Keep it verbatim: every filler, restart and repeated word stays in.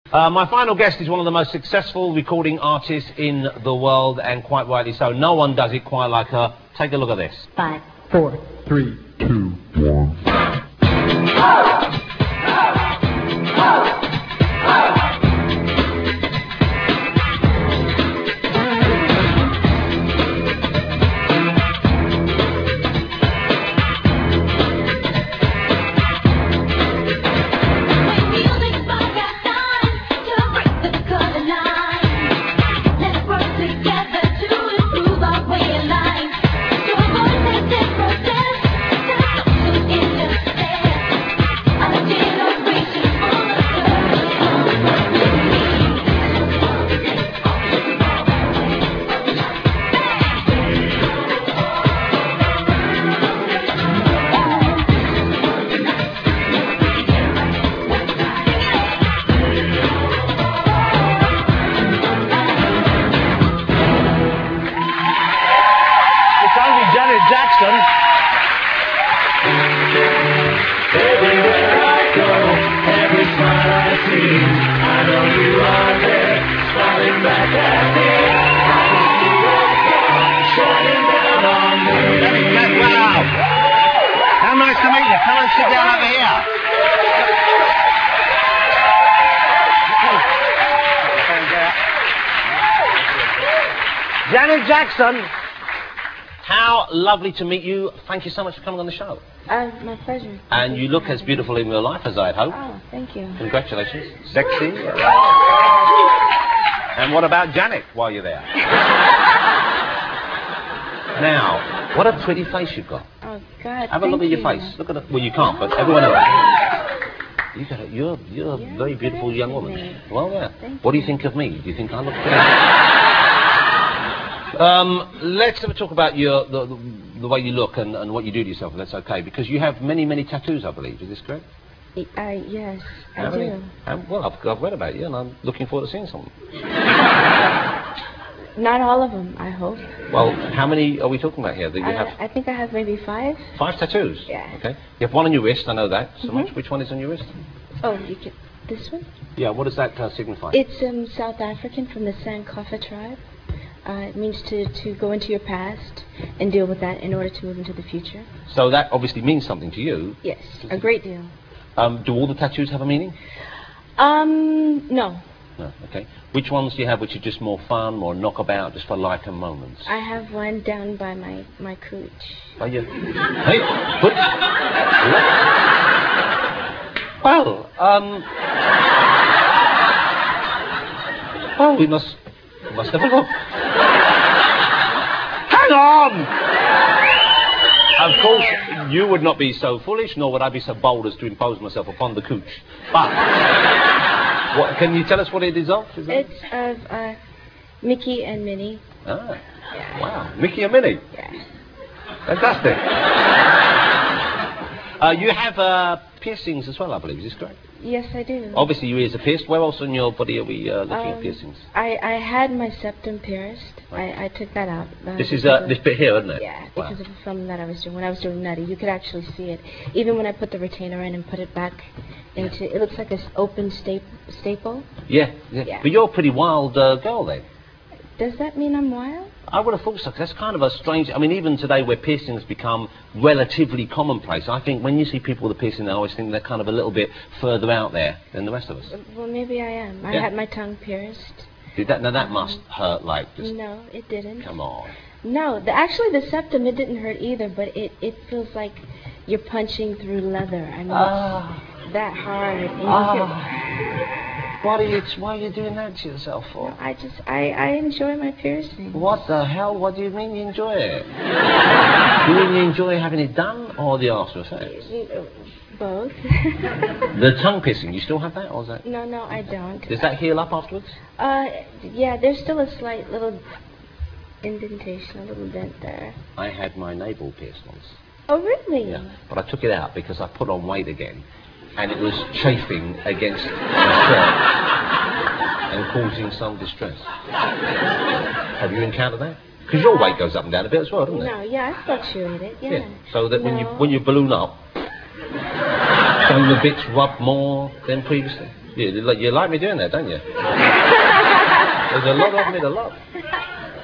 Uh, my final guest is one of the most successful recording artists in the world, and quite rightly so. No one does it quite like her. Take a look at this. Five, four, Three, two, one. Janet Jackson, how lovely to meet you. Thank you so much for coming on the show. Uh, my pleasure. And you look as beautiful in real life as I'd hope. Oh, thank you. Congratulations. Sexy. And what about Janet while you're there? Now, what a pretty face you've got. Oh, God, Have a look at your you. face. Look at it. Well, you can't, but everyone else. You got a, you're you're a You're very beautiful young woman. me. Well, yeah. Thank What do you you. think of me? Do you think I look pretty? um, let's have a talk about your the, the, the way you look and, and what you do to yourself, if that's okay, because you have many, many tattoos, I believe. Is this correct? Uh, yes, I How do. many? Um, well, I've, I've read about you, and I'm looking forward to seeing some. Not all of them, I hope. Well, how many are we talking about here? That you I, have I think I have maybe five. five tattoos. Yeah. Okay. You have one on your wrist. I know that so Mhm. much. Which one is on your wrist? Oh, you can. This one? Yeah. What does that uh, signify? It's um, South African from the Sankofa tribe. Uh, it means to, to go into your past and deal with that in order to move into the future. So that obviously means something to you. Yes, a great deal. Um, do all the tattoos have a meaning? Um, no. No. Okay. Which ones do you have which are just more fun, more knockabout, just for light and moments? I have one down by my, my cooch. Are you? Hey, put. Well, um. Well, we must. We must have a look. Hang on! Of course, you would not be so foolish, nor would I be so bold as to impose myself upon the cooch. But, what, can you tell us what it is of? Is that It's of uh, Mickey and Minnie. Ah, Yeah. wow. Mickey and Minnie. Yeah. Fantastic. uh, you have uh, piercings as well, I believe. Is this correct? Yes, I do. Obviously, your ears are pierced. Where else on your body are we uh, looking Um, at piercings? I, I had my septum pierced. I, I took that out. Uh, This is because uh, of- this bit here, isn't it? Yeah, Wow. because of the film that I was doing. When I was doing Nutty, you could actually see it. Even when I put the retainer in and put it back into, it looks like an open sta- staple. Yeah, yeah, Yeah. But you're a pretty wild uh, girl, then. Does that mean I'm wild? I would have thought so, 'cause that's kind of a strange... I mean, even today where piercings become relatively commonplace, I think when you see people with a piercing, I always think they're kind of a little bit further out there than the rest of us. Uh, Well, maybe I am. I Yeah. had my tongue pierced. Did that, now, that must hurt, like, just... No, it didn't. Come on. No, the, actually the septum, it didn't hurt either, but it, it feels like you're punching through leather. I mean, Ah. it's that hard. And you Ah. What are you, why are you doing that to yourself for? can- I just, I, I enjoy my piercing. What the hell? What do you mean you enjoy it? Do you mean you enjoy having it done or the after effects? Both. The tongue piercing, you still have that or is that... No, no, I don't. Does that heal up afterwards? Uh, yeah, there's still a slight little indentation, a little dent there. I had my navel pierced once. Oh, really? Yeah. But I took it out because I put on weight again. And it was chafing against my shirt and causing some distress. Have you encountered that? Because your weight goes up and down a bit as well, doesn't it? No, yeah, I fluctuated. Yeah. Yeah. So that when you No. when you balloon up, don't the bits rub more than previously? You, you like me doing that, don't you? There's a lot of me to love.